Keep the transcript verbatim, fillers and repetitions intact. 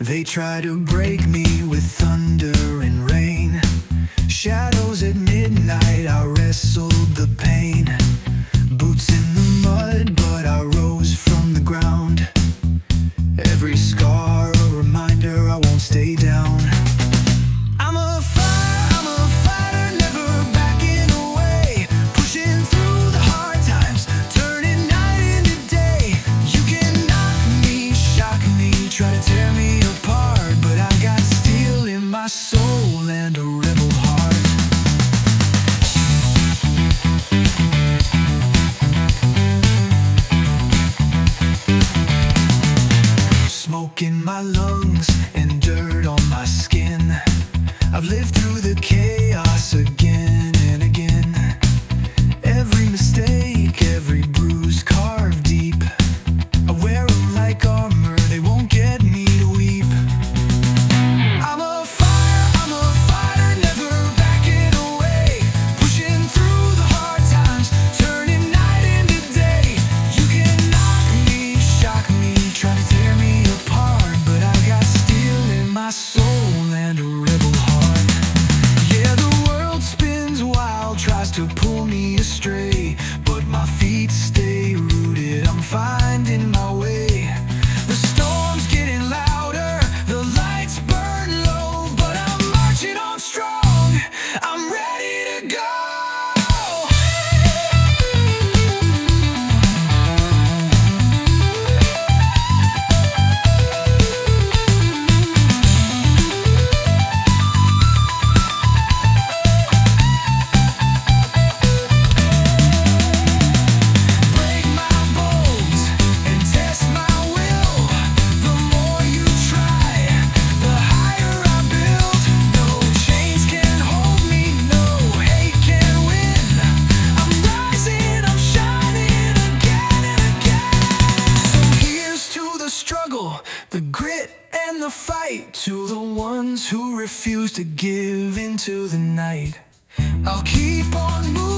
They try to break me with thunder and rain. Shadows at midnight, I wrestled the pain. Boots in the mud, but I rose from the ground. Every scar a reminder I won't stay down. I'm a fire, I'm a fighter, never backing away. Pushing through the hard times, turning night into day. You can knock me, shock me, try to tear me apart, but I got steel in my soul and a rebel heart. Smoke in my lungs and dirt on my skin. I've lived through the chaos again and again. Every mistake, every bruise carved deep. I wear them like armor, they won't get me to weep. I'm a fire, I'm a fighter, never backing away. Pushing through the hard times, turning night into day. You can knock me, shock me, try to tear me apart, but I got steel in my soul and a rebel heart. Yeah, the world spins wild, tries to pull me astray, but my feet stay rooted, I'm finding my way. The storm's getting louder, the lights burn low, but I'm marching on strong, I'm ready to go. Break my bones and test my will. The more you try, the higher I build. No chains can hold me, no hate can win. I'm rising, I'm shining again and again. So here's to the struggle, the grit and the fight. To the ones who refuse to give into the night, I'll keep on moving.